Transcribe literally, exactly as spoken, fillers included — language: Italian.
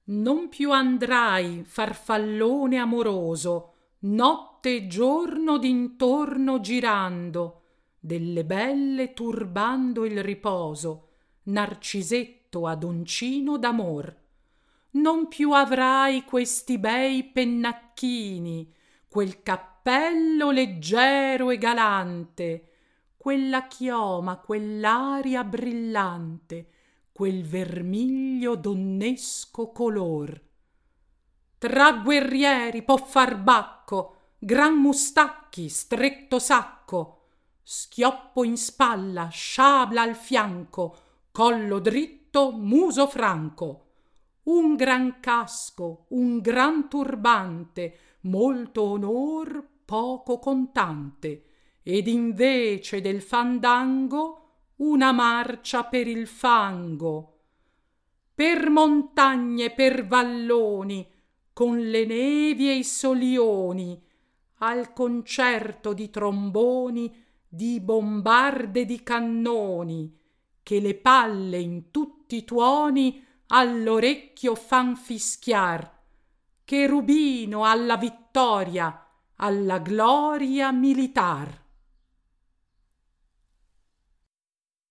Non più andrai, farfallone amoroso, notte e giorno d'intorno girando, delle belle turbando il riposo, narcisetto adoncino d'amor. Non più avrai questi bei pennacchini, quel cappello leggero e galante, quella chioma, quell'aria brillante, quel vermiglio donnesco color. Tra guerrieri po' farbacco, gran mustacchi, stretto sacco, schioppo in spalla, sciabla al fianco, collo dritto, muso franco, un gran casco, un gran turbante, molto onor, poco contante, ed invece del fandango una marcia per il fango. Per montagne, per valloni, con le nevi e i solioni, al concerto di tromboni, di bombarde di cannoni, che le palle in tutti i tuoni all'orecchio fan fischiar, che rubino alla vittoria, alla gloria militar.